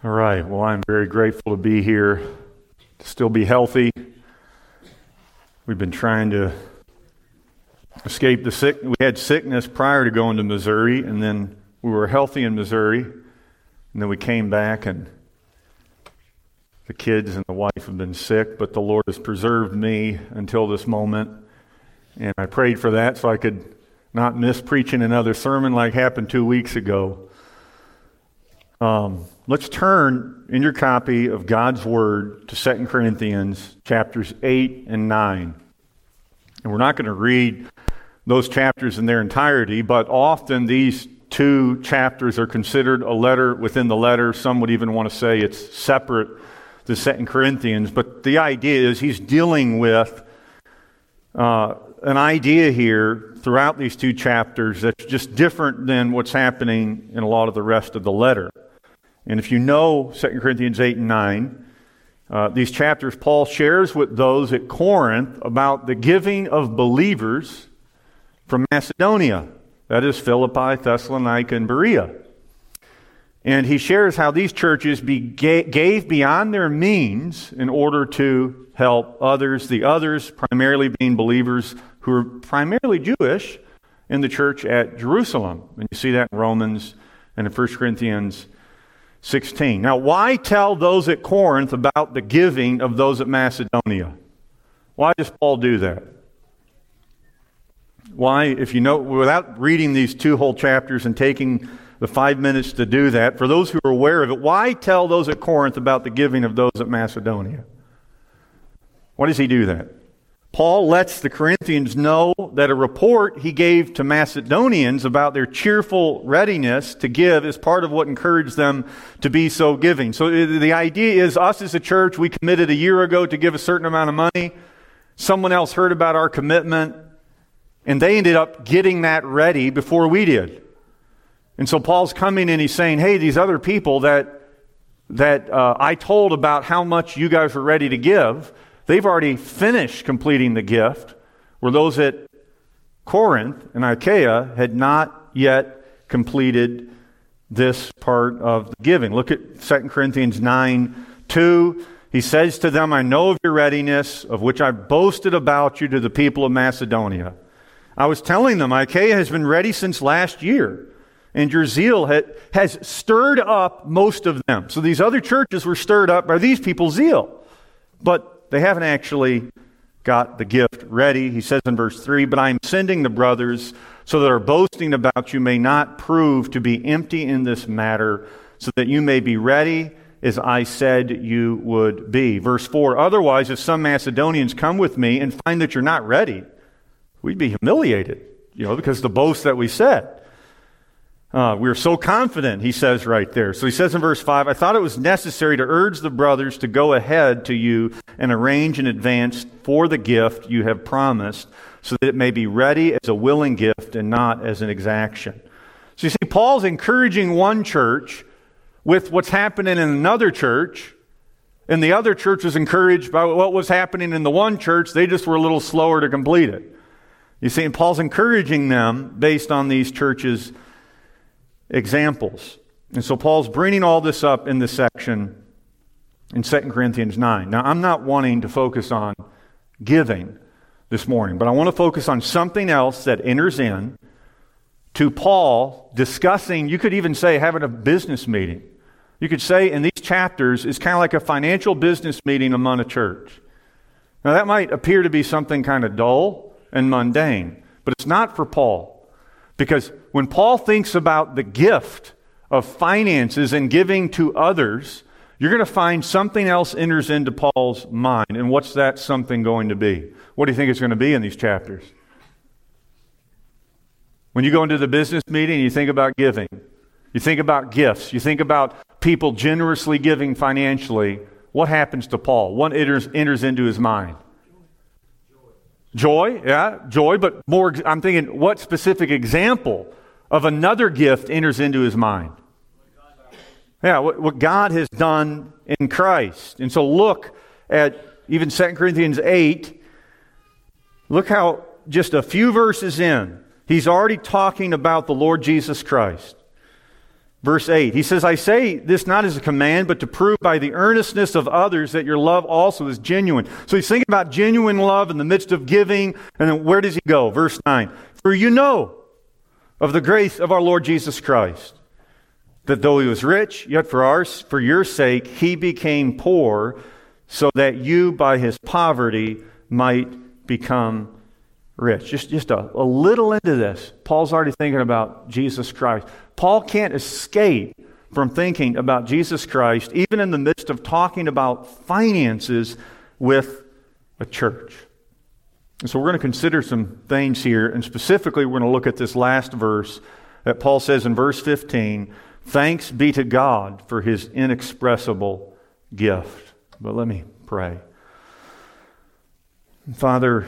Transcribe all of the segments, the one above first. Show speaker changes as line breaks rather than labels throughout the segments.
All right, well, I'm very grateful to be here, to still be healthy. We've been trying to escape the sick. We had sickness prior to going to Missouri, and then we were healthy in Missouri, and then we came back, and the kids and the wife have been sick, but the Lord has preserved me until this moment, and I prayed for that so I could not miss preaching another sermon like happened 2 weeks ago. Let's turn in your copy of God's Word to 2 Corinthians chapters 8 and 9. And we're not going to read those chapters in their entirety, but often these two chapters are considered a letter within the letter. Some would even want to say it's separate to 2 Corinthians. But the idea is he's dealing with an idea here throughout these two chapters that's just different than what's happening in a lot of the rest of the letter. And if you know 2 Corinthians 8 and 9, these chapters, Paul shares with those at Corinth about the giving of believers from Macedonia. That is Philippi, Thessalonica, and Berea. And he shares how these churches gave beyond their means in order to help others, the others primarily being believers who are primarily Jewish in the church at Jerusalem. And you see that in Romans and in 1 Corinthians 16. Now, why tell those at Corinth about the giving of those at Macedonia? Why does Paul do that? Why, if you know, without reading these two whole chapters and taking the 5 minutes to do that, for those who are aware of it, why tell those at Corinth about the giving of those at Macedonia? Why does he do that? Paul lets the Corinthians know that a report he gave to Macedonians about their cheerful readiness to give is part of what encouraged them to be so giving. So the idea is us as a church, we committed a year ago to give a certain amount of money. Someone else heard about our commitment, and they ended up getting that ready before we did. And so Paul's coming and he's saying, hey, these other people that I told about how much you guys were ready to give, they've already finished completing the gift, where those at Corinth and Achaia had not yet completed this part of the giving. Look at 2 Corinthians 9:2. He says to them, I know of your readiness, of which I boasted about you to the people of Macedonia. I was telling them, Achaia has been ready since last year, and your zeal has stirred up most of them. So these other churches were stirred up by these people's zeal. But they haven't actually got the gift ready. He says in verse 3, but I am sending the brothers so that our boasting about you may not prove to be empty in this matter, so that you may be ready as I said you would be. Verse 4, otherwise, if some Macedonians come with me and find that you're not ready, we'd be humiliated, because of the boast that we said. We're so confident, he says right there. So he says in verse 5, I thought it was necessary to urge the brothers to go ahead to you and arrange in advance for the gift you have promised, so that it may be ready as a willing gift and not as an exaction. So you see, Paul's encouraging one church with what's happening in another church, and the other church was encouraged by what was happening in the one church. They just were a little slower to complete it. You see, and Paul's encouraging them based on these churches' examples. And so Paul's bringing all this up in this section in 2 Corinthians 9. Now, I'm not wanting to focus on giving this morning, but I want to focus on something else that enters in to Paul discussing, you could even say having a business meeting. You could say in these chapters is kind of like a financial business meeting among a church. Now, that might appear to be something kind of dull and mundane, but it's not for Paul. Because when Paul thinks about the gift of finances and giving to others, you're going to find something else enters into Paul's mind. And what's that something going to be? What do you think it's going to be in these chapters? When you go into the business meeting, you think about giving. You think about gifts. You think about people generously giving financially. What happens to Paul? What enters into his mind? Joy, yeah, joy, but more, I'm thinking, what specific example of another gift enters into his mind? Yeah, what God has done in Christ. And so look at even 2 Corinthians 8. Look how just a few verses in, he's already talking about the Lord Jesus Christ. Verse 8, he says, I say this not as a command, but to prove by the earnestness of others that your love also is genuine. So he's thinking about genuine love in the midst of giving. And then where does he go? Verse 9, for you know of the grace of our Lord Jesus Christ, that though he was rich, yet for your sake he became poor, so that you by his poverty might become rich. Just a little into this. Paul's already thinking about Jesus Christ. Paul can't escape from thinking about Jesus Christ, even in the midst of talking about finances with a church. And so we're going to consider some things here, and specifically we're going to look at this last verse that Paul says in verse 15, thanks be to God for his inexpressible gift. But let me pray. Father,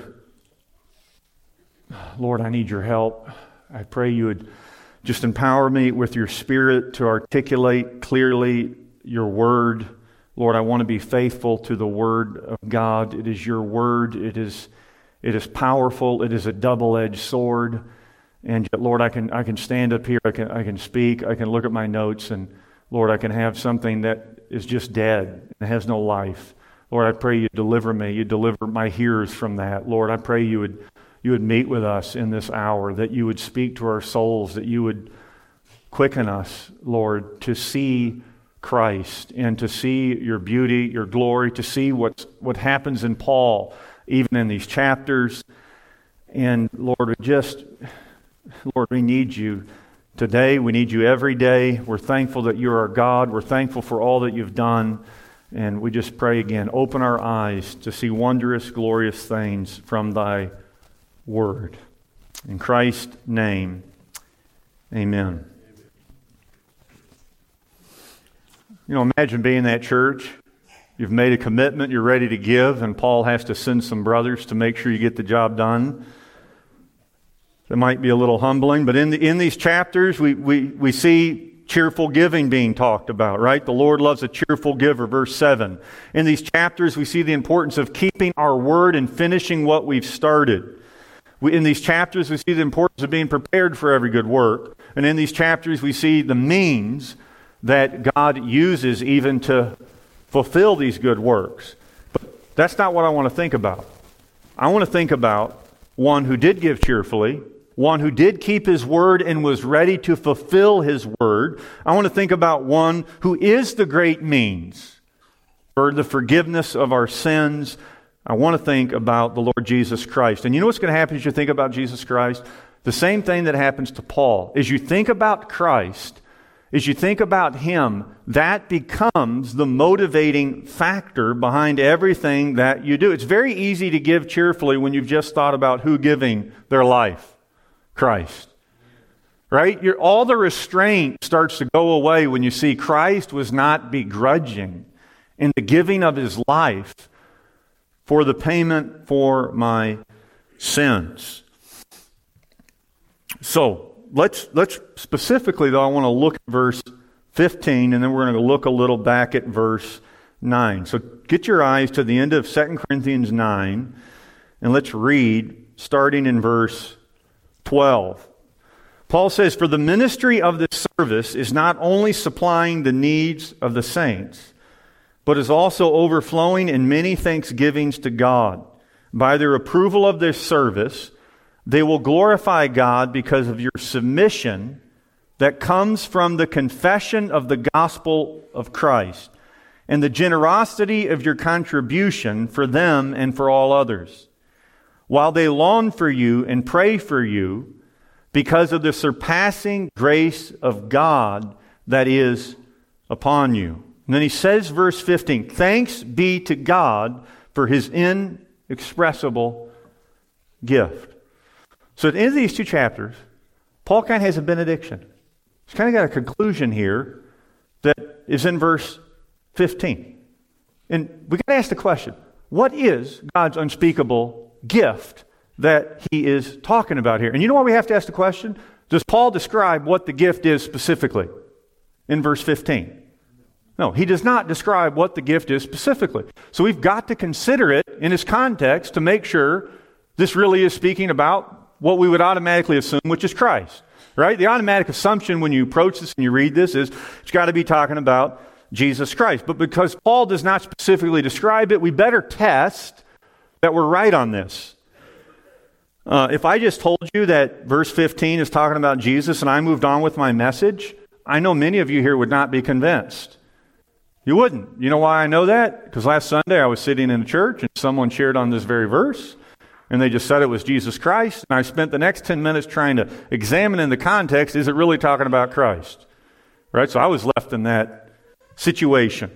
Lord, I need your help. I pray you would just empower me with your Spirit to articulate clearly your word. Lord, I want to be faithful to the word of God. It is your word. It is powerful. It is a double-edged sword. And yet, Lord, I can stand up here. I can speak. I can look at my notes. And Lord, I can have something that is just dead and has no life. Lord, I pray you deliver me. You deliver my hearers from that. Lord, I pray you would meet with us in this hour, that you would speak to our souls, that you would quicken us, Lord, to see Christ and to see your beauty, your glory, to see what happens in Paul, even in these chapters. And Lord, we need you today. We need you every day. We're thankful that you're our God. We're thankful for all that you've done. And we just pray again, open our eyes to see wondrous, glorious things from thy word. In Christ's name, amen. Imagine being in that church. You've made a commitment, you're ready to give, and Paul has to send some brothers to make sure you get the job done. That might be a little humbling, but in these chapters, we see cheerful giving being talked about, right? The Lord loves a cheerful giver, verse 7. In these chapters, we see the importance of keeping our word and finishing what we've started. In these chapters, we see the importance of being prepared for every good work. And in these chapters, we see the means that God uses even to fulfill these good works. But that's not what I want to think about. I want to think about one who did give cheerfully, one who did keep his word and was ready to fulfill his word. I want to think about one who is the great means for the forgiveness of our sins. I want to think about the Lord Jesus Christ. And you know what's going to happen as you think about Jesus Christ? The same thing that happens to Paul. As you think about Christ, as you think about Him, that becomes the motivating factor behind everything that you do. It's very easy to give cheerfully when you've just thought about who giving their life. Christ. Right? All the restraint starts to go away when you see Christ was not begrudging in the giving of His life for the payment for my sins. So, let's specifically, though, I want to look at verse 15, and then we're going to look a little back at verse 9. So, get your eyes to the end of 2 Corinthians 9, and let's read, starting in verse 12. Paul says, for the ministry of this service is not only supplying the needs of the saints, but is also overflowing in many thanksgivings to God. By their approval of this service, they will glorify God because of your submission that comes from the confession of the gospel of Christ and the generosity of your contribution for them and for all others, while they long for you and pray for you because of the surpassing grace of God that is upon you. And then he says, verse 15, thanks be to God for His inexpressible gift. So at the end of these two chapters, Paul kind of has a benediction. He's kind of got a conclusion here that is in verse 15. And we got to ask the question, what is God's unspeakable gift that he is talking about here? And you know why we have to ask the question? Does Paul describe what the gift is specifically in verse 15? No, he does not describe what the gift is specifically. So we've got to consider it in its context to make sure this really is speaking about what we would automatically assume, which is Christ. right? The automatic assumption when you approach this and you read this is it's got to be talking about Jesus Christ. But because Paul does not specifically describe it, we better test that we're right on this. If I just told you that verse 15 is talking about Jesus and I moved on with my message, I know many of you here would not be convinced. You wouldn't. You know why I know that? Because last Sunday I was sitting in a church and someone shared on this very verse and they just said it was Jesus Christ, and I spent the next 10 minutes trying to examine in the context, is it really talking about Christ? Right? So I was left in that situation.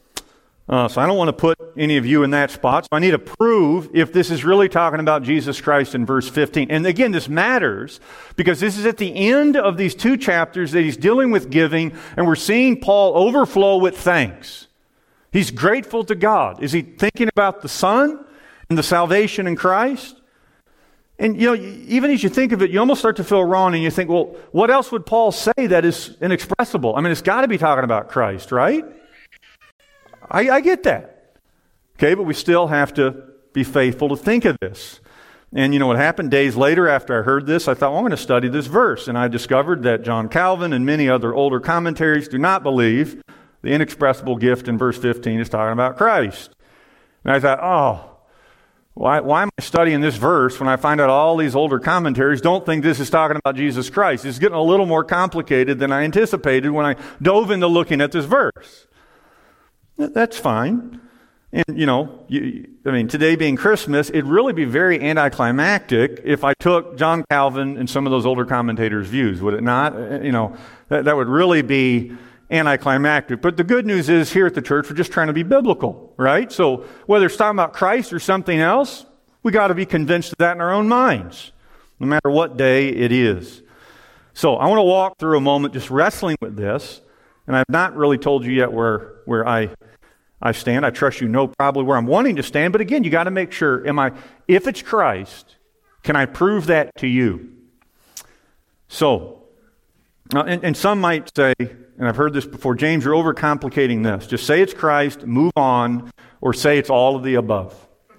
So I don't want to put any of you in that spot. So I need to prove if this is really talking about Jesus Christ in verse 15. And again, this matters because this is at the end of these two chapters that he's dealing with giving, and we're seeing Paul overflow with thanks. He's grateful to God. Is he thinking about the Son and the salvation in Christ? And you know, even as you think of it, you almost start to feel wrong and you think, well, what else would Paul say that is inexpressible? I mean, it's got to be talking about Christ, right? I get that. Okay, but we still have to be faithful to think of this. And you know what happened? Days later after I heard this, I thought, well, I'm going to study this verse. And I discovered that John Calvin and many other older commentaries do not believe the inexpressible gift in verse 15 is talking about Christ. And I thought, why am I studying this verse when I find out all these older commentaries don't think this is talking about Jesus Christ? It's getting a little more complicated than I anticipated when I dove into looking at this verse. That's fine. And, you know, today being Christmas, it'd really be very anticlimactic if I took John Calvin and some of those older commentators' views, would it not? You know, that would really be anticlimactic. But the good news is here at the church, we're just trying to be biblical, right? So whether it's talking about Christ or something else, we got to be convinced of that in our own minds, no matter what day it is. So I want to walk through a moment just wrestling with this. And I've not really told you yet where I stand. I trust you know probably where I'm wanting to stand. But again, you got to make sure, if it's Christ, can I prove that to you? So, and some might say, and I've heard this before, James, you're overcomplicating this. Just say it's Christ, move on, or say it's all of the above.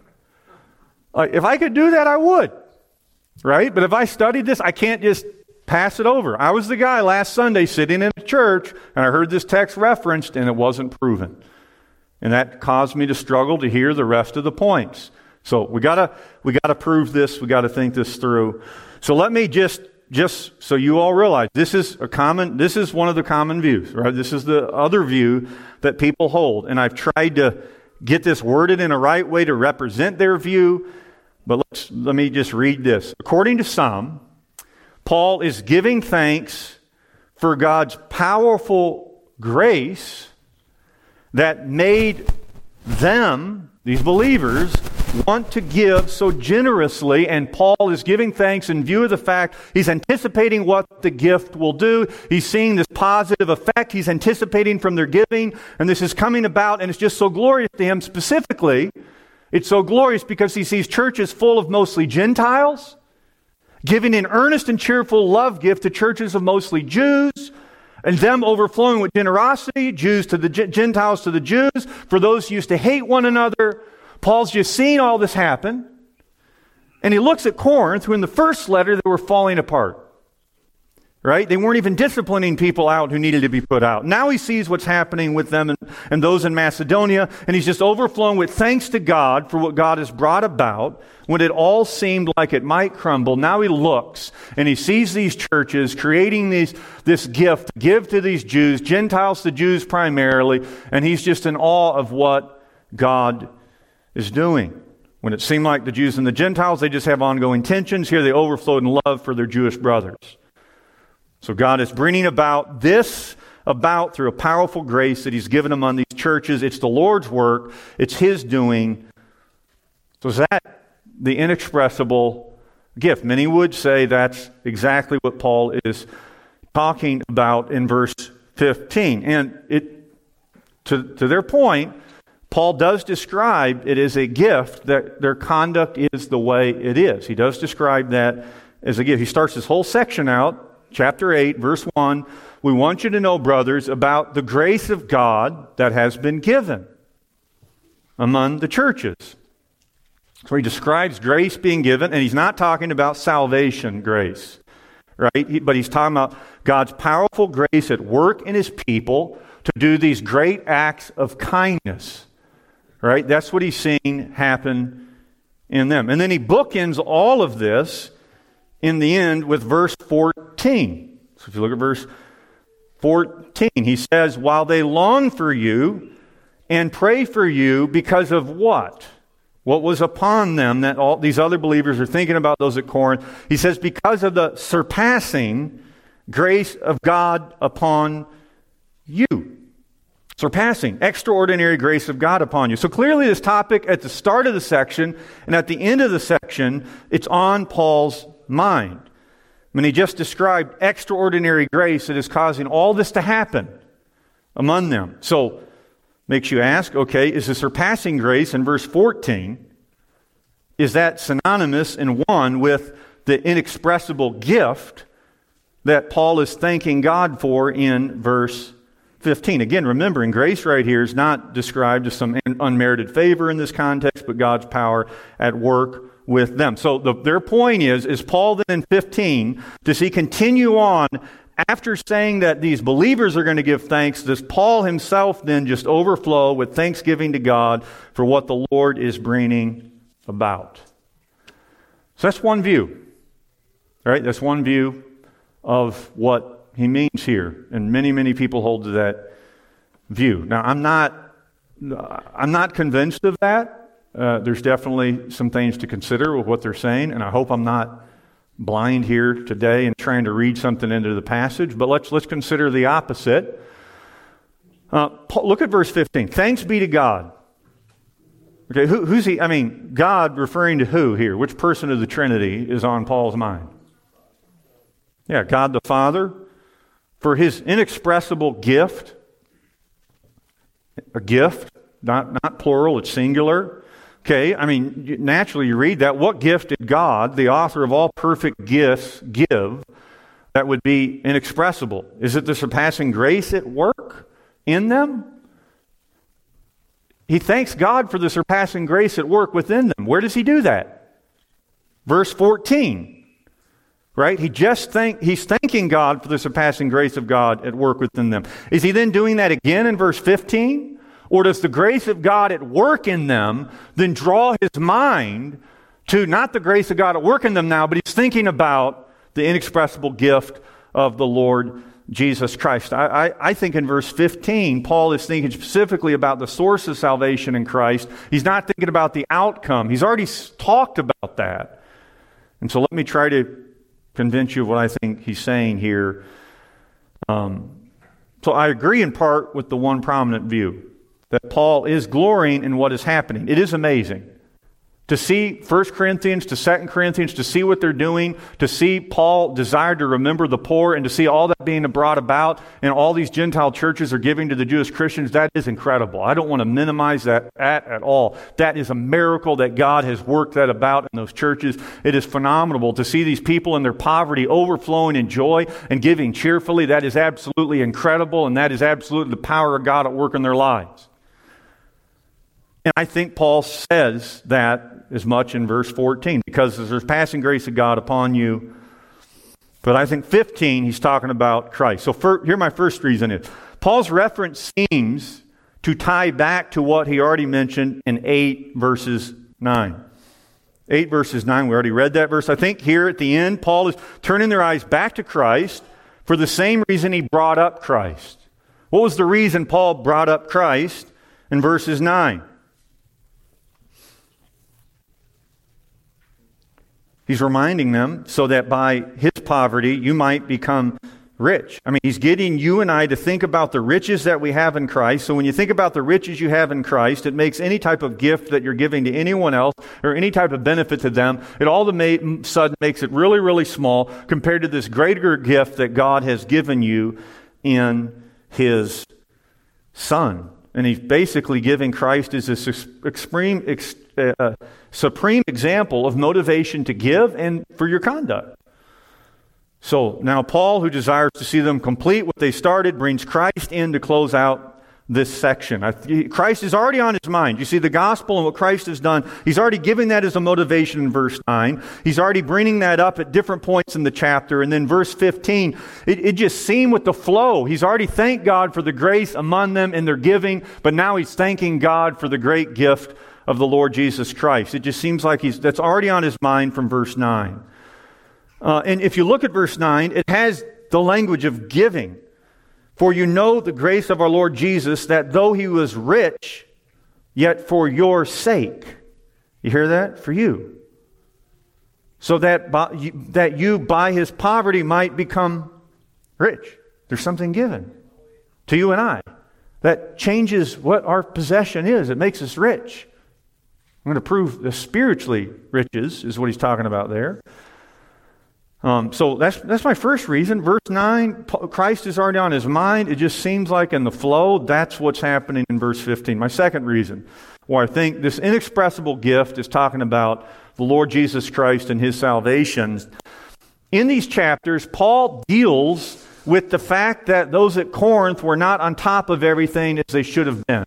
If I could do that, I would. Right? But if I studied this, I can't just pass it over. I was the guy last Sunday sitting in a church and I heard this text referenced and it wasn't proven. And that caused me to struggle to hear the rest of the points. So we gotta prove this, we gotta think this through. So let me just so you all realize this is one of the common views, right? This is the other view that people hold. And I've tried to get this worded in a right way to represent their view, but let me just read this. According to some, Paul is giving thanks for God's powerful grace that made them, these believers, want to give so generously. And Paul is giving thanks in view of the fact he's anticipating what the gift will do. He's seeing this positive effect he's anticipating from their giving. And this is coming about, and it's just so glorious to him specifically. It's so glorious because he sees churches full of mostly Gentiles, giving an earnest and cheerful love gift to churches of mostly Jews, and them overflowing with generosity, Jews to the Gentiles to the Jews, for those who used to hate one another. Paul's just seeing all this happen, and he looks at Corinth, who in the first letter they were falling apart. Right? They weren't even disciplining people out who needed to be put out. Now he sees what's happening with them and those in Macedonia, and he's just overflowing with thanks to God for what God has brought about. When it all seemed like it might crumble, now he looks and he sees these churches creating this gift, give to these Jews, Gentiles to Jews primarily, and he's just in awe of what God is doing. When it seemed like the Jews and the Gentiles, they just have ongoing tensions. Here they overflowed in love for their Jewish brothers. So God is bringing about this about through a powerful grace that he's given among these churches. It's the Lord's work. It's his doing. So is that the inexpressible gift? Many would say that's exactly what Paul is talking about in verse 15. And to their point, Paul does describe it as a gift, that their conduct is the way it is. He does describe that as a gift. He starts this whole section out, chapter 8, verse 1, we want you to know, brothers, about the grace of God that has been given among the churches. So he describes grace being given, and he's not talking about salvation grace. right? But he's talking about God's powerful grace at work in his people to do these great acts of kindness, right? That's what he's seeing happen in them. And then he bookends all of this in the end with verse 14. So if you look at verse 14, he says, while they long for you and pray for you because of what? What was upon them that all these other believers are thinking about those at Corinth. He says, because of the surpassing grace of God upon you. Surpassing, extraordinary grace of God upon you. So clearly this topic at the start of the section and at the end of the section, it's on Paul's mind. When he just described extraordinary grace that is causing all this to happen among them. So, makes you ask, okay, is the surpassing grace in verse 14, is that synonymous in one with the inexpressible gift that Paul is thanking God for in verse 15? Again, remembering grace right here is not described as some unmerited favor in this context, but God's power at work with them. So their point is Paul then in 15, does he continue on after saying that these believers are going to give thanks, does Paul himself then just overflow with thanksgiving to God for what the Lord is bringing about? So that's one view, right? That's one view of what he means here. And many, many people hold to that view. Now, I'm not convinced of that. There's definitely some things to consider with what they're saying, and I hope I'm not blind here today and trying to read something into the passage, but let's consider the opposite. Look at verse 15. Thanks be to God. Okay, who's he? I mean, God referring to who here? Which person of the Trinity is on Paul's mind? Yeah, God the Father, for his inexpressible gift. A gift, not plural, it's singular. Okay, I mean, naturally you read that. What gift did God, the author of all perfect gifts, give that would be inexpressible? Is it the surpassing grace at work in them? He thanks God for the surpassing grace at work within them. Where does he do that? Verse 14, right? He's thanking God for the surpassing grace of God at work within them. Is he then doing that again in verse 15? Or does the grace of God at work in them then draw his mind to not the grace of God at work in them now, but he's thinking about the inexpressible gift of the Lord Jesus Christ? I think in verse 15, Paul is thinking specifically about the source of salvation in Christ. He's not thinking about the outcome. He's already talked about that. And so let me try to convince you of what I think he's saying here. So I agree in part with the one prominent view, that Paul is glorying in what is happening. It is amazing to see 1 Corinthians to 2 Corinthians, to see what they're doing, to see Paul desire to remember the poor, and to see all that being brought about, and all these Gentile churches are giving to the Jewish Christians. That is incredible. I don't want to minimize that at all. That is a miracle that God has worked that about in those churches. It is phenomenal to see these people in their poverty overflowing in joy and giving cheerfully. That is absolutely incredible, and that is absolutely the power of God at work in their lives. And I think Paul says that as much in verse 14, because there's surpassing grace of God upon you. But I think 15, he's talking about Christ. So here my first reason is, Paul's reference seems to tie back to what he already mentioned in 8 verses 9. 8 verses 9, we already read that verse. I think here at the end, Paul is turning their eyes back to Christ for the same reason he brought up Christ. What was the reason Paul brought up Christ in verses 9? He's reminding them so that by his poverty you might become rich. I mean, he's getting you and I to think about the riches that we have in Christ. So when you think about the riches you have in Christ, it makes any type of gift that you're giving to anyone else or any type of benefit to them, it all of a sudden makes it really, really small compared to this greater gift that God has given you in his Son. And he's basically giving Christ as a supreme example of motivation to give and for your conduct. So now Paul, who desires to see them complete what they started, brings Christ in to close out this section. Christ is already on his mind. You see the gospel and what Christ has done. He's already giving that as a motivation in verse 9. He's already bringing that up at different points in the chapter. And then verse 15, it just seemed with the flow. He's already thanked God for the grace among them in their giving, but now he's thanking God for the great gift of the Lord Jesus Christ. It just seems like that's already on his mind from verse 9. And if you look at verse 9, it has the language of giving. For you know the grace of our Lord Jesus, that though he was rich, yet for your sake. You hear that? For you. So that you by his poverty might become rich. There's something given to you and I that changes what our possession is. It makes us rich. I'm going to prove the spiritually riches is what he's talking about there. So that's my first reason. Verse 9, Christ is already on his mind. It just seems like in the flow, that's what's happening in verse 15. My second reason why I think this inexpressible gift is talking about the Lord Jesus Christ and his salvation. In these chapters, Paul deals with the fact that those at Corinth were not on top of everything as they should have been.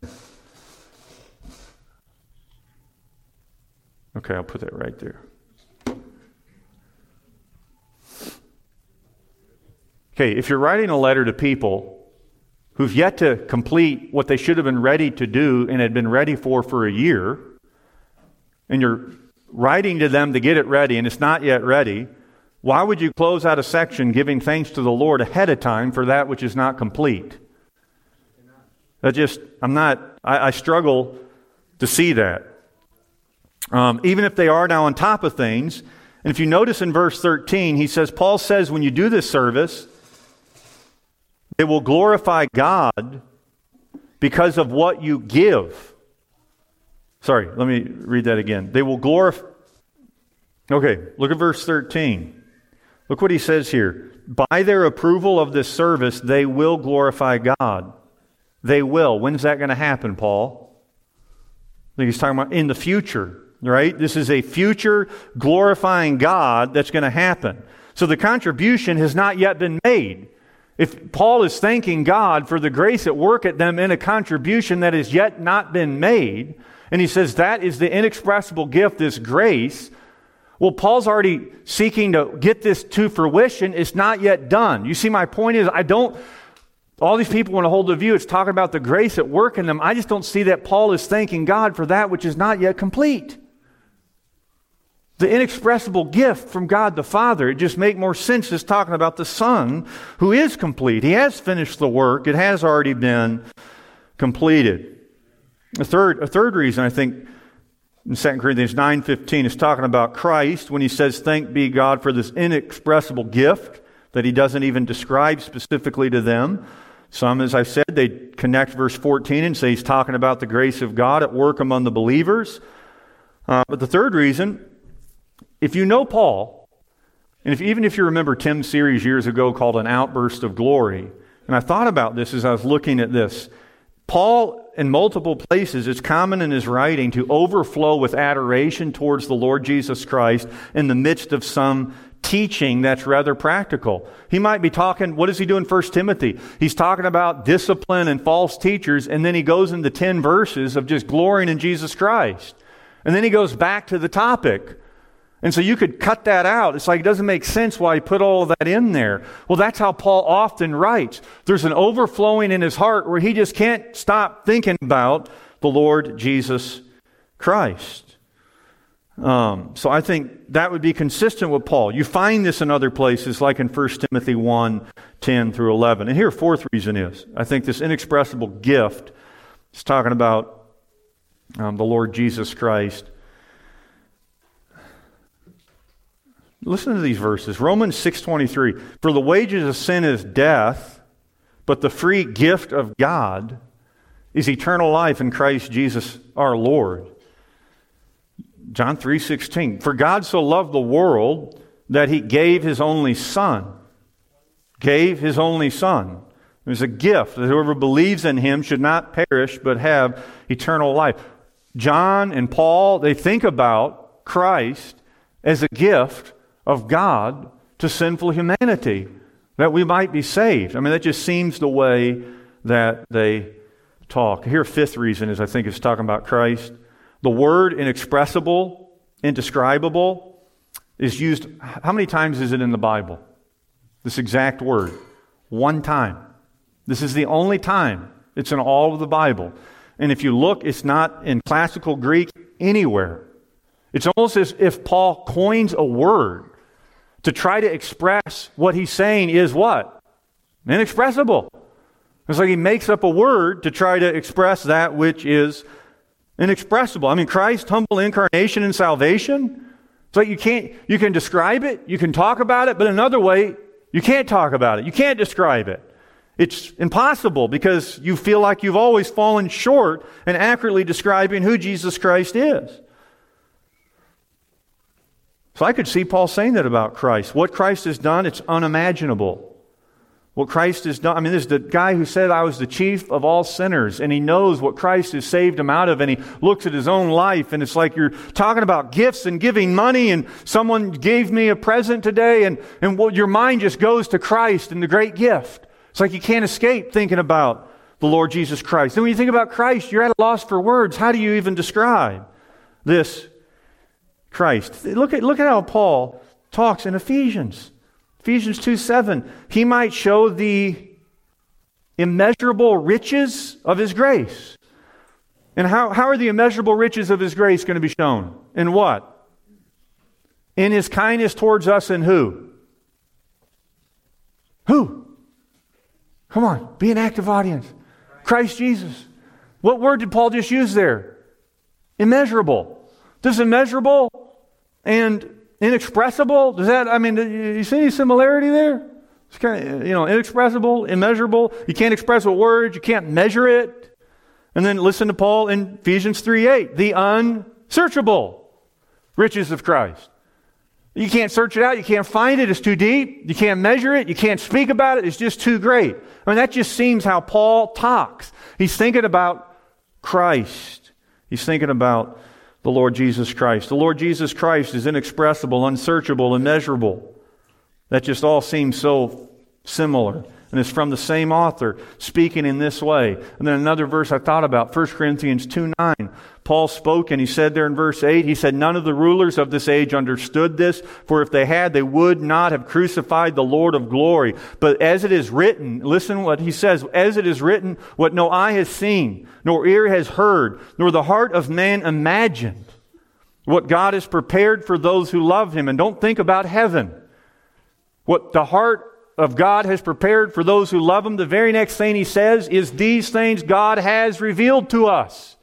Okay, I'll put that right there. Okay, if you're writing a letter to people who've yet to complete what they should have been ready to do and had been ready for a year, and you're writing to them to get it ready and it's not yet ready, why would you close out a section giving thanks to the Lord ahead of time for that which is not complete? I struggle to see that. Even if they are now on top of things, and if you notice in verse 13, Paul says, when you do this service, it will glorify God because of what you give. Sorry, let me read that again. They will glorify. Okay, look at verse 13. Look what he says here. By their approval of this service, they will glorify God. They will. When's that going to happen, Paul? I think he's talking about in the future, right? This is a future glorifying God that's going to happen. So the contribution has not yet been made. If Paul is thanking God for the grace at work at them in a contribution that has yet not been made, and he says that is the inexpressible gift, this grace, well, Paul's already seeking to get this to fruition. It's not yet done. You see, my point is, all these people want to hold the view, it's talking about the grace at work in them. I just don't see that Paul is thanking God for that which is not yet complete. The inexpressible gift from God the Father. It just makes more sense just talking about the Son who is complete. He has finished the work. It has already been completed. A third reason I think in 2 Corinthians 9:15 is talking about Christ when he says, thank be God for this inexpressible gift that he doesn't even describe specifically to them. Some, as I said, they connect verse 14 and say he's talking about the grace of God at work among the believers. But the third reason, if you know Paul, and even if you remember Tim's series years ago called An Outburst of Glory, and I thought about this as I was looking at this, Paul, in multiple places, it's common in his writing to overflow with adoration towards the Lord Jesus Christ in the midst of some teaching that's rather practical. He might be talking, what does he do in 1 Timothy? He's talking about discipline and false teachers, and then he goes into 10 verses of just glorying in Jesus Christ. And then he goes back to the topic. And so you could cut that out. It's like it doesn't make sense why he put all of that in there. Well, that's how Paul often writes. There's an overflowing in his heart where he just can't stop thinking about the Lord Jesus Christ. So I think that would be consistent with Paul. You find this in other places like in 1 Timothy 1:10 through 11. And here a fourth reason is, I think this inexpressible gift is talking about the Lord Jesus Christ. Listen to these verses. Romans 6:23. For the wages of sin is death, but the free gift of God is eternal life in Christ Jesus our Lord. John 3:16. For God so loved the world that he gave his only Son. Gave his only Son. It was a gift that whoever believes in him should not perish but have eternal life. John and Paul, they think about Christ as a gift of God to sinful humanity, that we might be saved. I mean, that just seems the way that they talk. Here, a fifth reason is I think it's talking about Christ. The word inexpressible, indescribable is used, how many times is it in the Bible? This exact word. One time. This is the only time it's in all of the Bible. And if you look, it's not in classical Greek anywhere. It's almost as if Paul coins a word to try to express what he's saying is what? Inexpressible. It's like he makes up a word to try to express that which is inexpressible. I mean, Christ's humble incarnation and salvation, it's like you can describe it, you can talk about it, but another way, you can't talk about it. You can't describe it. It's impossible because you feel like you've always fallen short in accurately describing who Jesus Christ is. So I could see Paul saying that about Christ. What Christ has done, it's unimaginable. What Christ has done, I mean, this is the guy who said, I was the chief of all sinners, and he knows what Christ has saved him out of, and he looks at his own life, and it's like you're talking about gifts and giving money, and someone gave me a present today, and your mind just goes to Christ and the great gift. It's like you can't escape thinking about the Lord Jesus Christ. And when you think about Christ, you're at a loss for words. How do you even describe this Christ? Look at how Paul talks in Ephesians. Ephesians 2:7. He might show the immeasurable riches of His grace. And how are the immeasurable riches of His grace going to be shown? In what? In His kindness towards us and who? Who? Come on, be an active audience. Christ Jesus. What word did Paul just use there? Immeasurable. Does immeasurable and inexpressible, does that, I mean, you see any similarity there? It's kind of, inexpressible, immeasurable. You can't express with words. You can't measure it. And then listen to Paul in Ephesians 3:8. The unsearchable riches of Christ. You can't search it out. You can't find it. It's too deep. You can't measure it. You can't speak about it. It's just too great. I mean, that just seems how Paul talks. He's thinking about Christ. He's thinking about the Lord Jesus Christ. The Lord Jesus Christ is inexpressible, unsearchable, immeasurable. That just all seems so similar. And it's from the same author speaking in this way. And then another verse I thought about, 1 Corinthians 2:9. Paul spoke and he said there in verse 8, he said, none of the rulers of this age understood this, for if they had, they would not have crucified the Lord of glory. But as it is written, listen what he says, as it is written, what no eye has seen, nor ear has heard, nor the heart of man imagined, what God has prepared for those who love Him. And don't think about heaven. What the heart of God has prepared for those who love Him, the very next thing he says is these things God has revealed to us.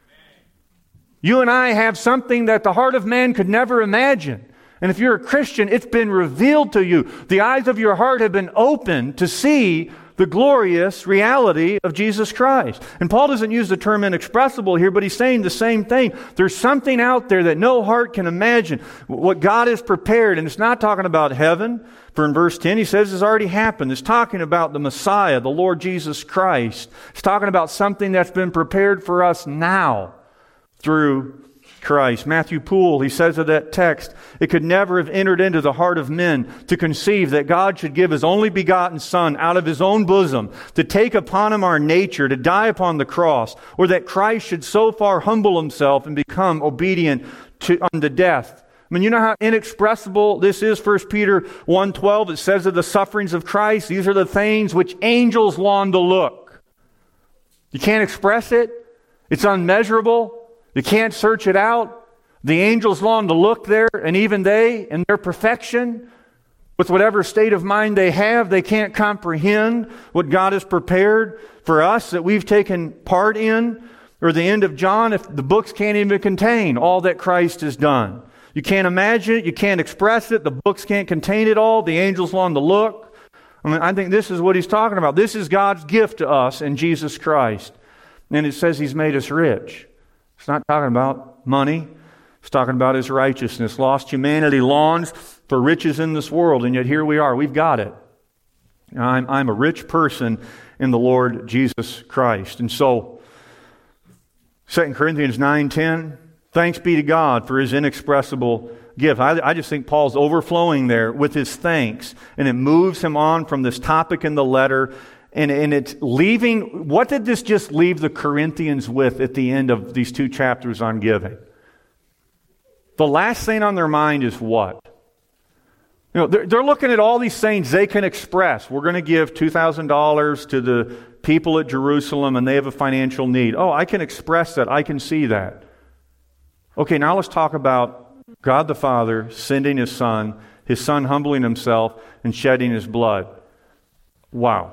You and I have something that the heart of man could never imagine. And if you're a Christian, it's been revealed to you. The eyes of your heart have been opened to see the glorious reality of Jesus Christ. And Paul doesn't use the term inexpressible here, but he's saying the same thing. There's something out there that no heart can imagine. What God has prepared, and it's not talking about heaven. For in verse 10, he says it's already happened. It's talking about the Messiah, the Lord Jesus Christ. It's talking about something that's been prepared for us now through Christ. Matthew Poole, he says of that text, it could never have entered into the heart of men to conceive that God should give His only begotten Son out of His own bosom to take upon Him our nature, to die upon the cross, or that Christ should so far humble Himself and become obedient unto death. I mean, you know how inexpressible this is. 1 Peter 1:12, it says of the sufferings of Christ, these are the things which angels long to look. You can't express it. It's unmeasurable. You can't search it out. The angels long to look there, and even they, in their perfection, with whatever state of mind they have, they can't comprehend what God has prepared for us that we've taken part in. Or the end of John, if the books can't even contain all that Christ has done. You can't imagine it. You can't express it. The books can't contain it all. The angels long to look. I mean, I think this is what he's talking about. This is God's gift to us in Jesus Christ. And it says He's made us rich. It's not talking about money. It's talking about His righteousness. Lost humanity longs for riches in this world, and yet here we are. We've got it. I'm a rich person in the Lord Jesus Christ. And so, 2 Corinthians 9:10, thanks be to God for His inexpressible gift. I just think Paul's overflowing there with his thanks, and it moves him on from this topic in the letter and it's leaving, what did this just leave the Corinthians with at the end of these 2 chapters on giving? The last thing on their mind is what? They're looking at all these things they can express. We're going to give $2,000 to the people at Jerusalem and they have a financial need. Oh, I can express that. I can see that. Okay, now let's talk about God the Father sending His Son humbling Himself and shedding His blood. Wow.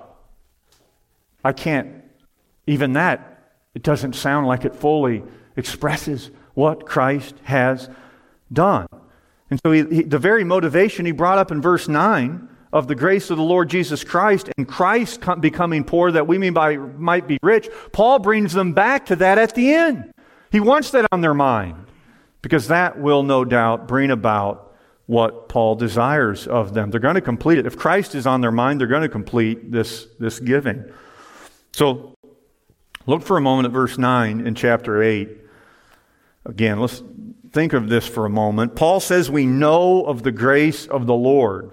I can't, even that, it doesn't sound like it fully expresses what Christ has done. And so the very motivation he brought up in verse 9 of the grace of the Lord Jesus Christ and Christ becoming poor that we might be rich, Paul brings them back to that at the end. He wants that on their mind because that will no doubt bring about what Paul desires of them. They're going to complete it. If Christ is on their mind, they're going to complete this giving. So look for a moment at verse 9 in chapter 8. Again, let's think of this for a moment. Paul says we know of the grace of the Lord.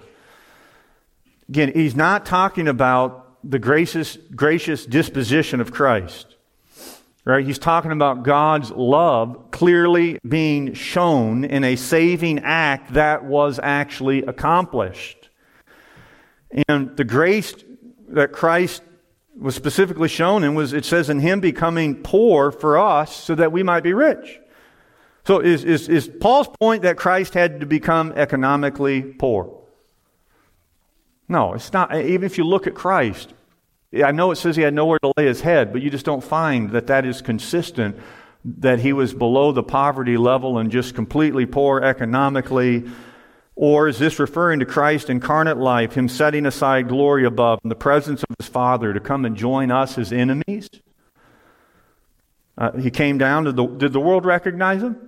Again, he's not talking about the gracious disposition of Christ. Right? He's talking about God's love clearly being shown in a saving act that was actually accomplished. And the grace that Christ was specifically shown in it says in Him becoming poor for us so that we might be rich. So is Paul's point that Christ had to become economically poor? No, it's not. Even if you look at Christ, I know it says He had nowhere to lay His head, but you just don't find that is consistent, that He was below the poverty level and just completely poor economically. Or is this referring to Christ's incarnate life, Him setting aside glory above in the presence of His Father to come and join us as enemies? He came down to did the world recognize Him?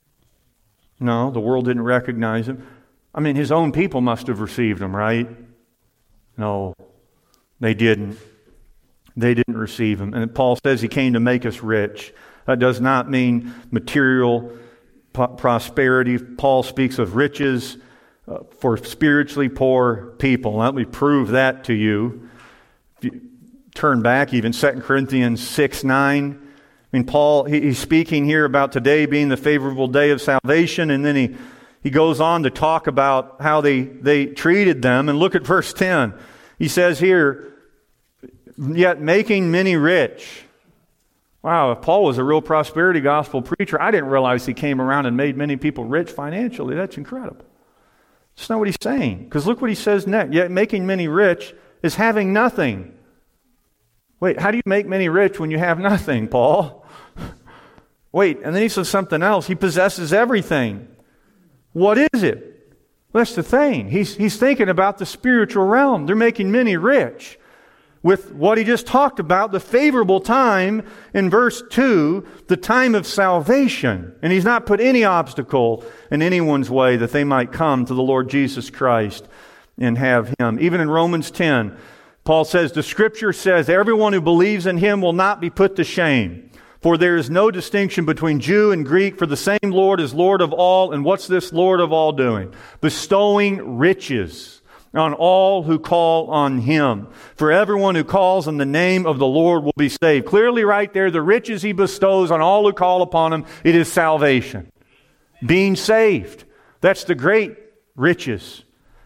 No, the world didn't recognize Him. I mean, His own people must have received Him, right? No, they didn't. They didn't receive Him. And Paul says He came to make us rich. That does not mean material prosperity. Paul speaks of riches for spiritually poor people. Let me prove that to you. If you turn back even 2 Corinthians 6:9. I mean, Paul, he's speaking here about today being the favorable day of salvation, and then he goes on to talk about how they treated them. And look at verse 10. He says here, yet making many rich. Wow, if Paul was a real prosperity gospel preacher, I didn't realize he came around and made many people rich financially. That's incredible. That's not what he's saying. Because look what he says next. Yet making many rich is having nothing. Wait, how do you make many rich when you have nothing, Paul? Wait, and then he says something else. He possesses everything. What is it? Well, that's the thing. He's thinking about the spiritual realm. They're making many rich. With what he just talked about, the favorable time in verse 2, the time of salvation. And he's not put any obstacle in anyone's way that they might come to the Lord Jesus Christ and have Him. Even in Romans 10, Paul says, the Scripture says, everyone who believes in Him will not be put to shame. For there is no distinction between Jew and Greek, for the same Lord is Lord of all. And what's this Lord of all doing? Bestowing riches on all who call on Him. For everyone who calls on the name of the Lord will be saved. Clearly right there, the riches He bestows on all who call upon Him, it is salvation. Being saved. That's the great riches.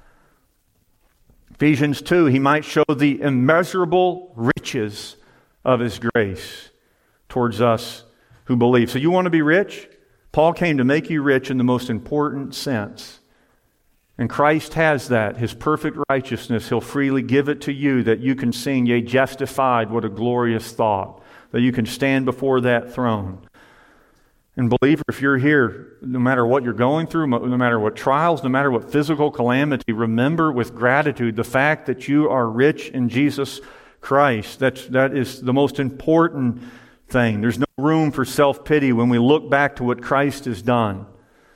Ephesians 2, He might show the immeasurable riches of His grace towards us who believe. So you want to be rich? Paul came to make you rich in the most important sense. And Christ has that, His perfect righteousness. He'll freely give it to you that you can sing, yea, justified, what a glorious thought. That you can stand before that throne. And believer, if you're here, no matter what you're going through, no matter what trials, no matter what physical calamity, remember with gratitude the fact that you are rich in Jesus Christ. That is the most important thing. There's no room for self-pity when we look back to what Christ has done.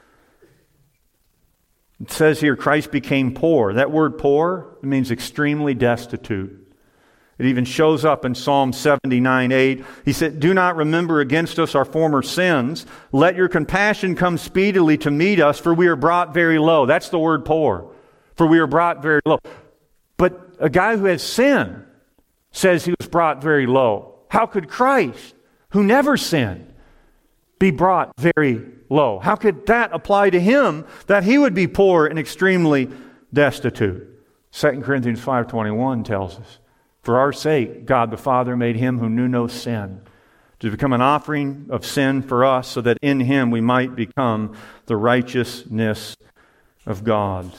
It says here, Christ became poor. That word poor, it means extremely destitute. It even shows up in Psalm 79:8. He said, do not remember against us our former sins. Let your compassion come speedily to meet us, for we are brought very low. That's the word poor. For we are brought very low. But a guy who has sin says he was brought very low. How could Christ, who never sinned, be brought very low? How could that apply to him, that he would be poor and extremely destitute? 2 Corinthians 5:21 tells us, for our sake, God the Father made him who knew no sin to become an offering of sin for us, so that in him we might become the righteousness of God.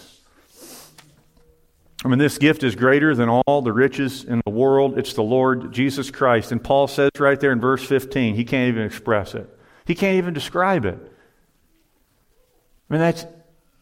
I mean, this gift is greater than all the riches in the world. It's the Lord Jesus Christ. And Paul says right there in verse 15, he can't even express it. He can't even describe it. I mean, that's,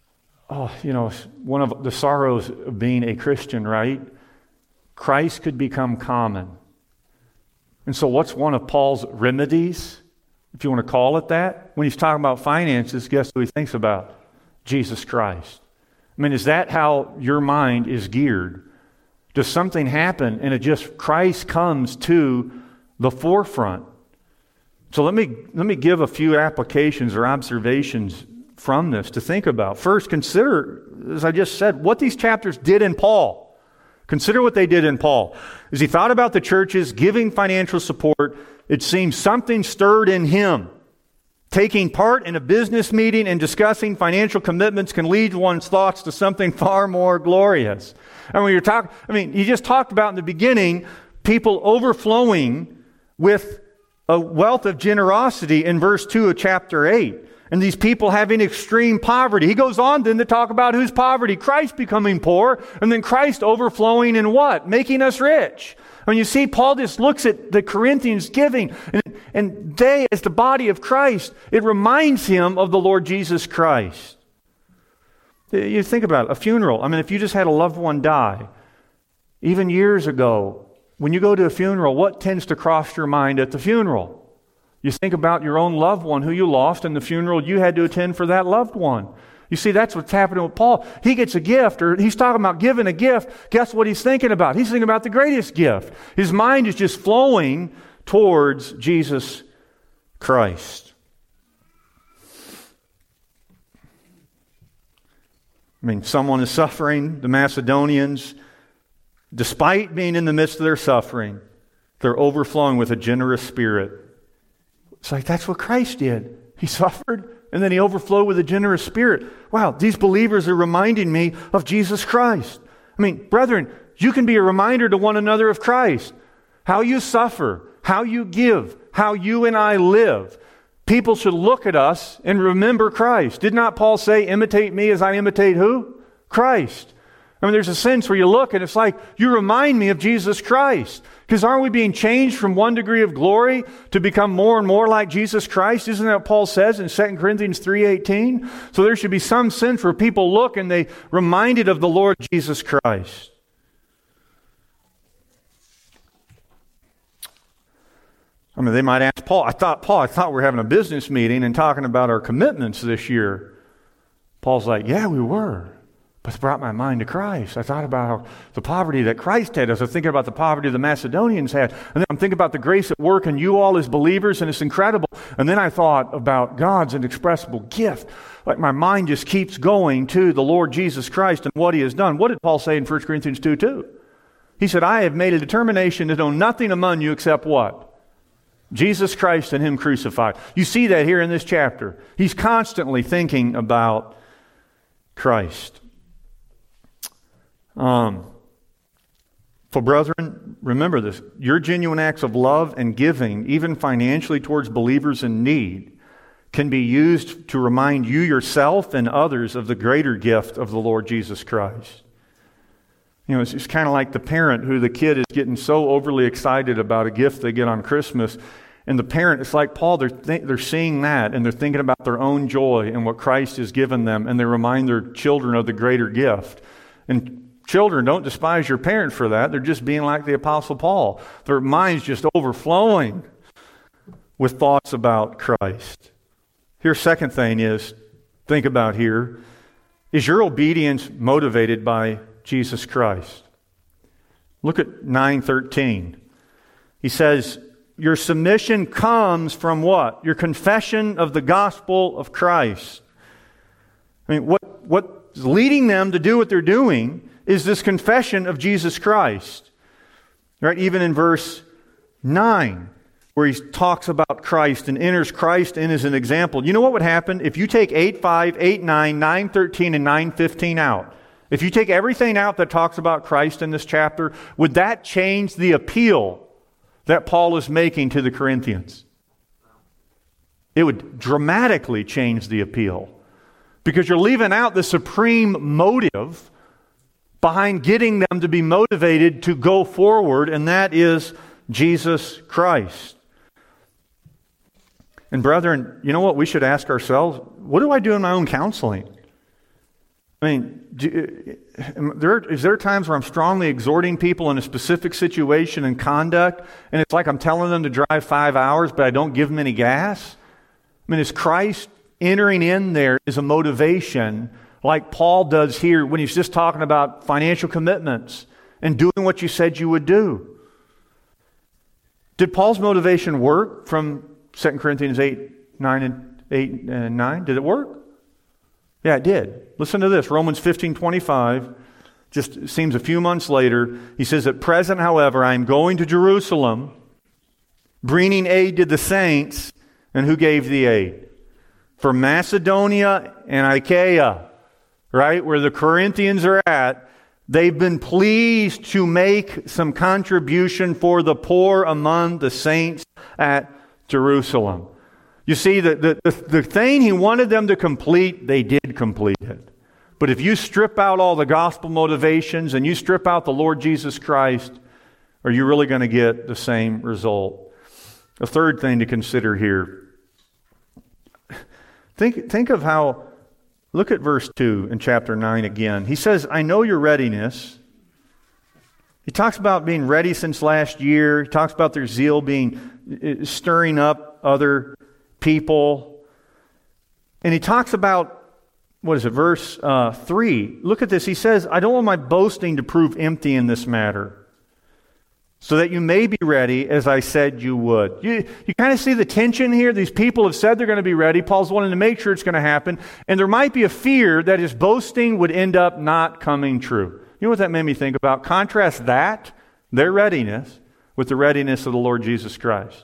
one of the sorrows of being a Christian, right? Christ could become common. And so what's one of Paul's remedies, if you want to call it that? When he's talking about finances, guess who he thinks about? Jesus Christ. I mean, is that how your mind is geared? Does something happen and Christ comes to the forefront? So let me give a few applications or observations from this to think about. First, consider, as I just said, what these chapters did in Paul. Consider what they did in Paul. As he thought about the churches giving financial support, it seems something stirred in him. Taking part in a business meeting and discussing financial commitments can lead one's thoughts to something far more glorious. And when you just talked about in the beginning, people overflowing with a wealth of generosity in verse 2 of chapter 8. And these people having extreme poverty. He goes on then to talk about whose poverty? Christ becoming poor, and then Christ overflowing in what? Making us rich. When you see, Paul just looks at the Corinthians giving, and they, as the body of Christ, it reminds him of the Lord Jesus Christ. You think about it, a funeral. I mean, if you just had a loved one die, even years ago, when you go to a funeral, what tends to cross your mind at the funeral? You think about your own loved one who you lost and the funeral you had to attend for that loved one. You see, that's what's happening with Paul. He gets a gift, or he's talking about giving a gift. Guess what he's thinking about? He's thinking about the greatest gift. His mind is just flowing towards Jesus Christ. I mean, someone is suffering. The Macedonians, despite being in the midst of their suffering, they're overflowing with a generous spirit. It's like, that's what Christ did. He suffered, and then he overflowed with a generous spirit. Wow, these believers are reminding me of Jesus Christ. I mean, brethren, you can be a reminder to one another of Christ. How you suffer, how you give, how you and I live. People should look at us and remember Christ. Did not Paul say, imitate me as I imitate who? Christ. I mean, there's a sense where you look and it's like, you remind me of Jesus Christ. Because aren't we being changed from one degree of glory to become more and more like Jesus Christ? Isn't that what Paul says in 2 Corinthians 3:18? So there should be some sense where people look and they reminded of the Lord Jesus Christ. I mean, they might ask Paul, I thought we were having a business meeting and talking about our commitments this year. Paul's like, yeah, we were. But it brought my mind to Christ. I thought about the poverty that Christ had. I was thinking about the poverty the Macedonians had. And then I'm thinking about the grace at work in you all as believers, and it's incredible. And then I thought about God's inexpressible gift. Like my mind just keeps going to the Lord Jesus Christ and what He has done. What did Paul say in 1 Corinthians 2:2? He said, I have made a determination to know nothing among you except what? Jesus Christ and Him crucified. You see that here in this chapter. He's constantly thinking about Christ. For brethren, remember this, your genuine acts of love and giving, even financially towards believers in need, can be used to remind you yourself and others of the greater gift of the Lord Jesus Christ. You know, it's kind of like the parent who the kid is getting so overly excited about a gift they get on Christmas. And the parent, it's like Paul, they're seeing that and they're thinking about their own joy and what Christ has given them, and they remind their children of the greater gift. And children, don't despise your parents for that. They're just being like the Apostle Paul. Their minds just overflowing with thoughts about Christ. Here's second thing is, think about here, is your obedience motivated by Jesus Christ? Look at 9:13. He says, your submission comes from what? Your confession of the gospel of Christ. I mean, what's leading them to do what they're doing is this confession of Jesus Christ. Right? Even in verse 9, where he talks about Christ and enters Christ in as an example. You know what would happen if you take 8:5, 8:9, 9:13, and 9:15 out? If you take everything out that talks about Christ in this chapter, would that change the appeal that Paul is making to the Corinthians? It would dramatically change the appeal, because you're leaving out the supreme motive behind getting them to be motivated to go forward, and that is Jesus Christ. And brethren, you know what we should ask ourselves? What do I do in my own counseling? I mean, is there times where I'm strongly exhorting people in a specific situation and conduct, and it's like I'm telling them to drive 5 hours, but I don't give them any gas? I mean, is Christ entering in there as a motivation, like Paul does here when he's just talking about financial commitments and doing what you said you would do? Did Paul's motivation work from 2 Corinthians 8, 9, and 9? Did it work? Yeah, it did. Listen to this. Romans 15:25, just seems a few months later. He says, "At present, however, I am going to Jerusalem, bringing aid to the saints." And who gave the aid? For Macedonia and Achaia, right, where the Corinthians are at, they've been pleased to make some contribution for the poor among the saints at Jerusalem. You see, the thing he wanted them to complete, they did complete it. But if you strip out all the gospel motivations and you strip out the Lord Jesus Christ, are you really going to get the same result? A third thing to consider here. Think of how, look at verse 2 in chapter 9 again. He says, "I know your readiness." He talks about being ready since last year. He talks about their zeal stirring up other people. And he talks about, verse 3. Look at this. He says, "I don't want my boasting to prove empty in this matter, so that you may be ready as I said you would." You kind of see the tension here. These people have said they're going to be ready. Paul's wanting to make sure it's going to happen. And there might be a fear that his boasting would end up not coming true. You know what that made me think about? Contrast that, their readiness, with the readiness of the Lord Jesus Christ.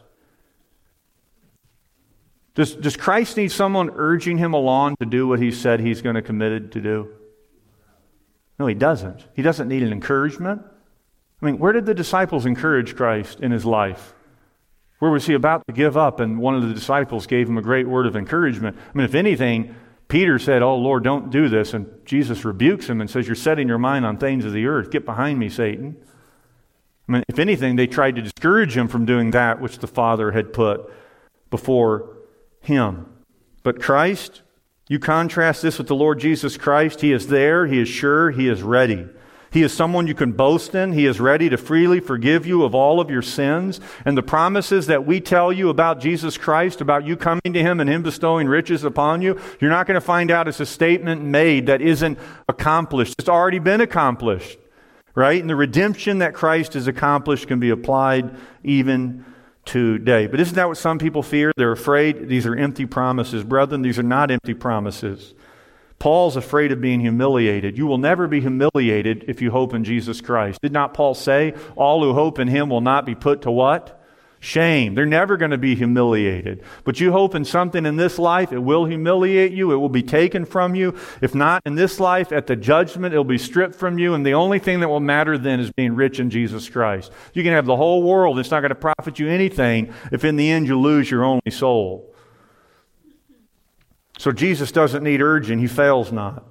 Does Christ need someone urging him along to do what he said he's going to committed to do? No, he doesn't. He doesn't need an encouragement. I mean, where did the disciples encourage Christ in his life? Where was he about to give up and one of the disciples gave him a great word of encouragement? I mean, if anything, Peter said, "Oh, Lord, don't do this." And Jesus rebukes him and says, "You're setting your mind on things of the earth. Get behind me, Satan." I mean, if anything, they tried to discourage him from doing that which the Father had put before him. But Christ, you contrast this with the Lord Jesus Christ. He is there, he is sure, he is ready. He is someone you can boast in. He is ready to freely forgive you of all of your sins. And the promises that we tell you about Jesus Christ, about you coming to him and him bestowing riches upon you, you're not going to find out it's a statement made that isn't accomplished. It's already been accomplished, right? And the redemption that Christ has accomplished can be applied even today. But isn't that what some people fear? They're afraid these are empty promises. Brethren, these are not empty promises. Paul's afraid of being humiliated. You will never be humiliated if you hope in Jesus Christ. Did not Paul say, all who hope in him will not be put to what? Shame. They're never going to be humiliated. But you hope in something in this life, it will humiliate you. It will be taken from you. If not in this life, at the judgment, it will be stripped from you. And the only thing that will matter then is being rich in Jesus Christ. You can have the whole world. It's not going to profit you anything if in the end you lose your only soul. So Jesus doesn't need urging. He fails not.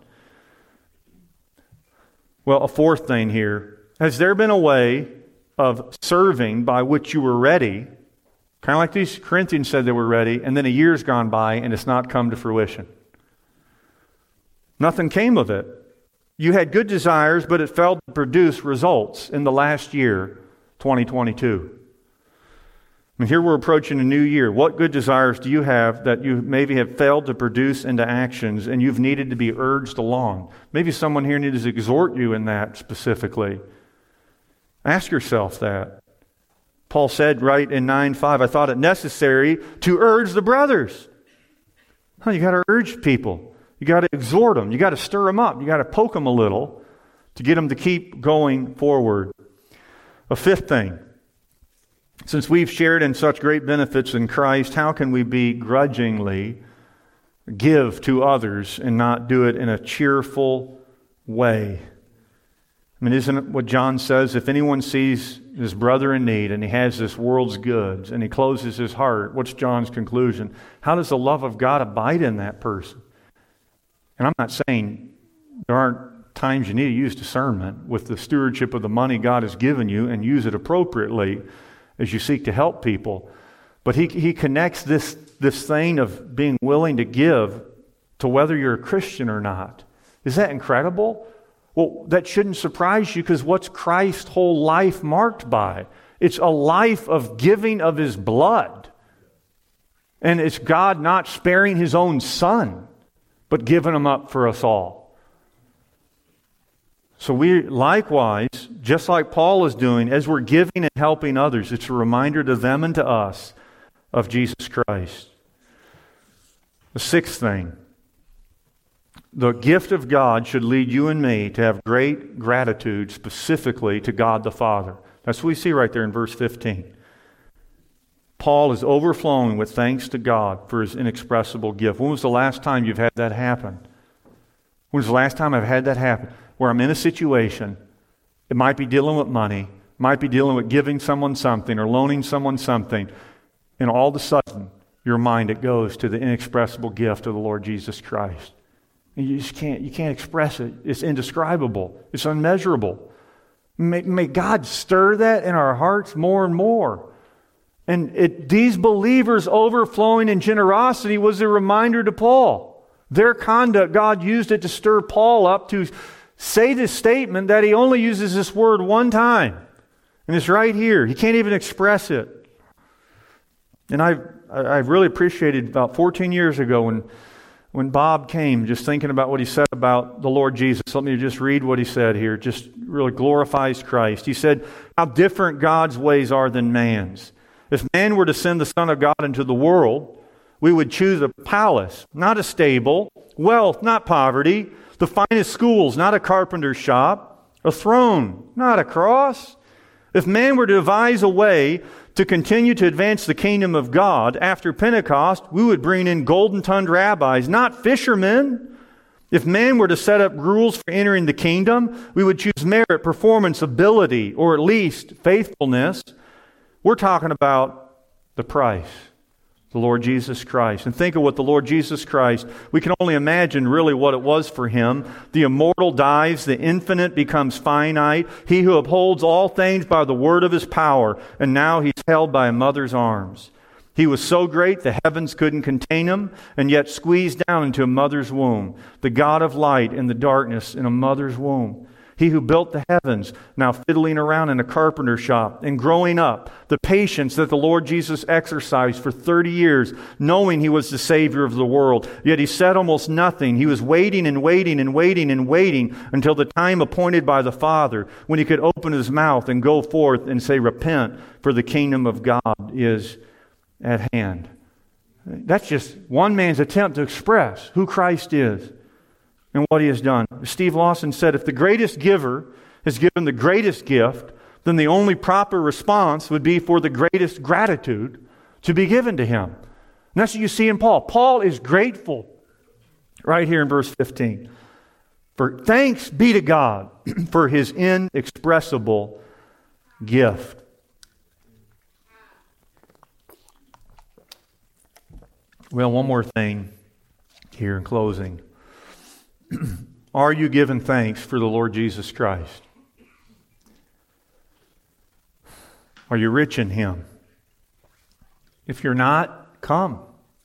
Well, a fourth thing here. Has there been a way of serving by which you were ready, kind of like these Corinthians said they were ready, and then a year's gone by and it's not come to fruition? Nothing came of it. You had good desires, but it failed to produce results in the last year, 2022. And here we're approaching a new year. What good desires do you have that you maybe have failed to produce into actions and you've needed to be urged along? Maybe someone here needs to exhort you in that specifically. Ask yourself that. Paul said right in 9:5, I thought it necessary to urge the brothers. You got to urge people. You got to exhort them. You got to stir them up. You got to poke them a little to get them to keep going forward. A fifth thing, since we've shared in such great benefits in Christ, how can we begrudgingly give to others and not do it in a cheerful way? I mean, isn't it what John says? If anyone sees his brother in need and he has this world's goods and he closes his heart, what's John's conclusion? How does the love of God abide in that person? And I'm not saying there aren't times you need to use discernment with the stewardship of the money God has given you and use it appropriately as you seek to help people. But he connects this thing of being willing to give to whether you're a Christian or not. Is that incredible? Well, that shouldn't surprise you, because what's Christ's whole life marked by? It's a life of giving of His blood. And it's God not sparing His own Son, but giving Him up for us all. So we likewise, just like Paul is doing, as we're giving and helping others, it's a reminder to them and to us of Jesus Christ. The sixth thing, the gift of God should lead you and me to have great gratitude specifically to God the Father. That's what we see right there in verse 15. Paul is overflowing with thanks to God for His inexpressible gift. When was the last time you've had that happen? When was the last time I've had that happen? Where I'm in a situation, it might be dealing with money, might be dealing with giving someone something or loaning someone something, and all of a sudden, your mind, it goes to the inexpressible gift of the Lord Jesus Christ. And you can't express it. It's indescribable. It's unmeasurable. May God stir that in our hearts more and more. And these believers overflowing in generosity was a reminder to Paul. Their conduct, God used it to stir Paul up to say this statement that he only uses this word one time. And it's right here. He can't even express it. And I really appreciated about 14 years ago when Bob came, just thinking about what he said about the Lord Jesus. Let me just read what he said here. Just really glorifies Christ. He said, how different God's ways are than man's. If man were to send the Son of God into the world, we would choose a palace, not a stable, wealth, not poverty, the finest schools, not a carpenter's shop, a throne, not a cross. If man were to devise a way to continue to advance the kingdom of God after Pentecost, we would bring in golden-tongued rabbis, not fishermen. If man were to set up rules for entering the kingdom, we would choose merit, performance, ability, or at least faithfulness. We're talking about the price, the Lord Jesus Christ. And think of what the Lord Jesus Christ, we can only imagine really what it was for Him. The immortal dies, the infinite becomes finite. He who upholds all things by the word of His power, and now He's held by a mother's arms. He was so great the heavens couldn't contain Him, and yet squeezed down into a mother's womb. The God of light in the darkness in a mother's womb. He who built the heavens, now fiddling around in a carpenter shop and growing up. The patience that the Lord Jesus exercised for 30 years, knowing He was the Savior of the world. Yet He said almost nothing. He was waiting and waiting and waiting and waiting until the time appointed by the Father, when He could open His mouth and go forth and say, repent, for the kingdom of God is at hand. That's just one man's attempt to express who Christ is and what He has done. Steve Lawson said, if the greatest giver has given the greatest gift, then the only proper response would be for the greatest gratitude to be given to Him. And that's what you see in Paul. Paul is grateful right here in verse 15. For thanks be to God for His inexpressible gift. Well, one more thing here in closing. Are you giving thanks for the Lord Jesus Christ? Are you rich in Him? If you're not, come.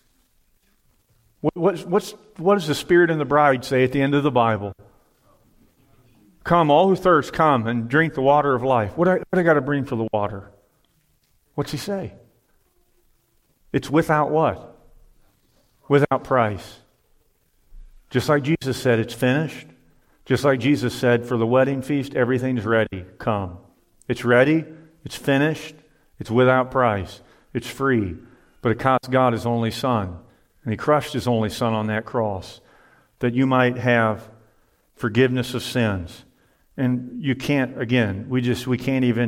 What does the Spirit and the bride say at the end of the Bible? Come, all who thirst, come and drink the water of life. What I got to bring for the water? What's He say? It's without what? Without price. Just like Jesus said, it's finished. Just like Jesus said, for the wedding feast, everything's ready. Come. It's ready. It's finished. It's without price. It's free. But it cost God His only Son. And He crushed His only Son on that cross, that you might have forgiveness of sins. And you can't, again, we can't even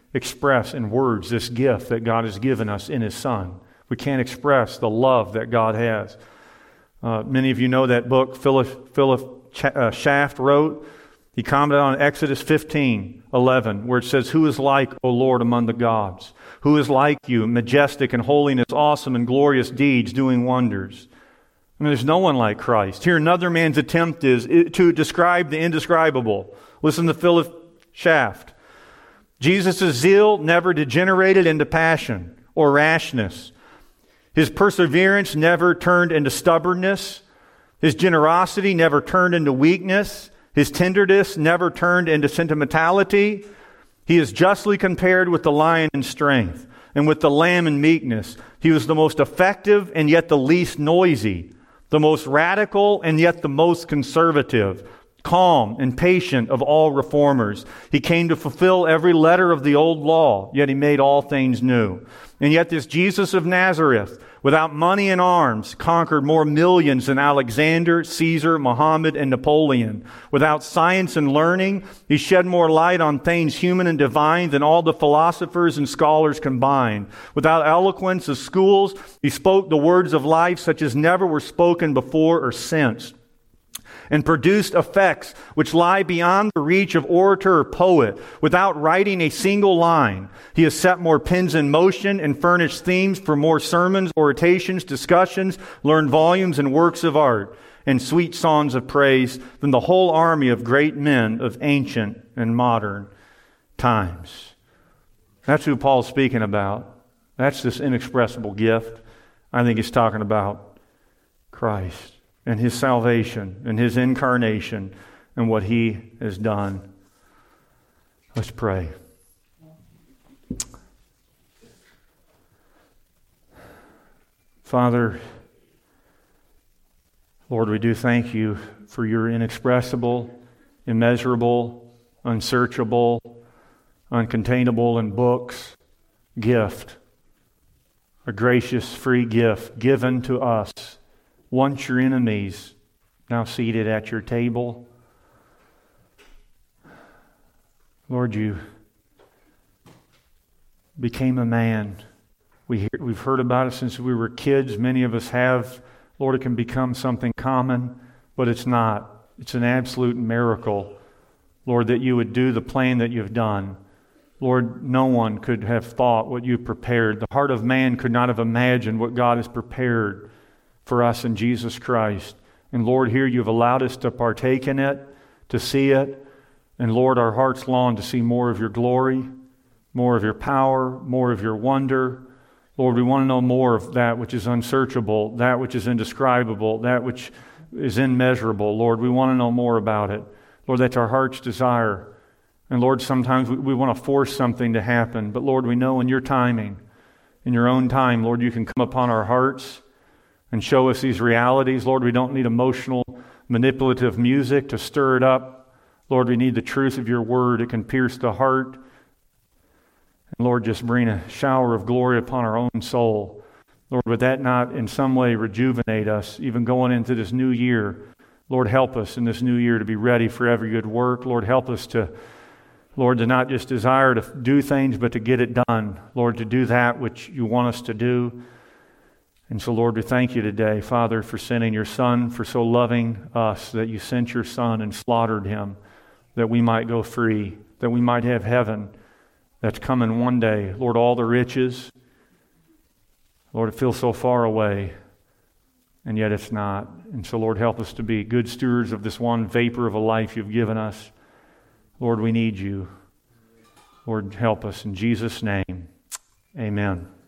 express in words this gift that God has given us in His Son. We can't express the love that God has. Many of you know that book Philip Schaff wrote. He commented on Exodus 15:11, where it says, "Who is like, O Lord, among the gods? Who is like you, majestic in holiness, awesome in glorious deeds, doing wonders?" I mean, there's no one like Christ. Here, another man's attempt is to describe the indescribable. Listen to Philip Schaff. Jesus' zeal never degenerated into passion or rashness. His perseverance never turned into stubbornness. His generosity never turned into weakness. His tenderness never turned into sentimentality. He is justly compared with the lion in strength and with the lamb in meekness. He was the most effective and yet the least noisy, the most radical and yet the most conservative, calm and patient of all reformers. He came to fulfill every letter of the old law, yet He made all things new. And yet this Jesus of Nazareth, without money and arms, conquered more millions than Alexander, Caesar, Muhammad, and Napoleon. Without science and learning, He shed more light on things human and divine than all the philosophers and scholars combined. Without eloquence of schools, He spoke the words of life such as never were spoken before or since, and produced effects which lie beyond the reach of orator or poet. Without writing a single line, He has set more pens in motion and furnished themes for more sermons, orations, discussions, learned volumes and works of art, and sweet songs of praise than the whole army of great men of ancient and modern times. That's who Paul's speaking about. That's this inexpressible gift. I think he's talking about Christ and His salvation and His incarnation and what He has done. Let's pray. Father, Lord, we do thank You for Your inexpressible, immeasurable, unsearchable, uncontainable in books gift, a gracious free gift given to us. Once Your enemies, now seated at Your table. Lord, You became a man. We've heard about it since we were kids. Many of us have. Lord, it can become something common, but it's not. It's an absolute miracle, Lord, that You would do the plan that You've done. Lord, no one could have thought what You've prepared. The heart of man could not have imagined what God has prepared for us in Jesus Christ. And Lord, here You've allowed us to partake in it, to see it. And Lord, our hearts long to see more of Your glory, more of Your power, more of Your wonder. Lord, we want to know more of that which is unsearchable, that which is indescribable, that which is immeasurable. Lord, we want to know more about it. Lord, that's our heart's desire. And Lord, sometimes we want to force something to happen. But Lord, we know in Your timing, in Your own time, Lord, You can come upon our hearts and show us these realities. Lord, we don't need emotional, manipulative music to stir it up. Lord, we need the truth of Your word. It can pierce the heart. And Lord, just bring a shower of glory upon our own soul. Lord, would that not in some way rejuvenate us, even going into this new year? Lord, help us in this new year to be ready for every good work. Lord, help us to not just desire to do things, but to get it done. Lord, to do that which You want us to do. And so, Lord, we thank You today, Father, for sending Your Son, for so loving us that You sent Your Son and slaughtered Him, that we might go free, that we might have heaven that's coming one day. Lord, all the riches, Lord, it feels so far away, and yet it's not. And so, Lord, help us to be good stewards of this one vapor of a life You've given us. Lord, we need You. Lord, help us in Jesus' name. Amen.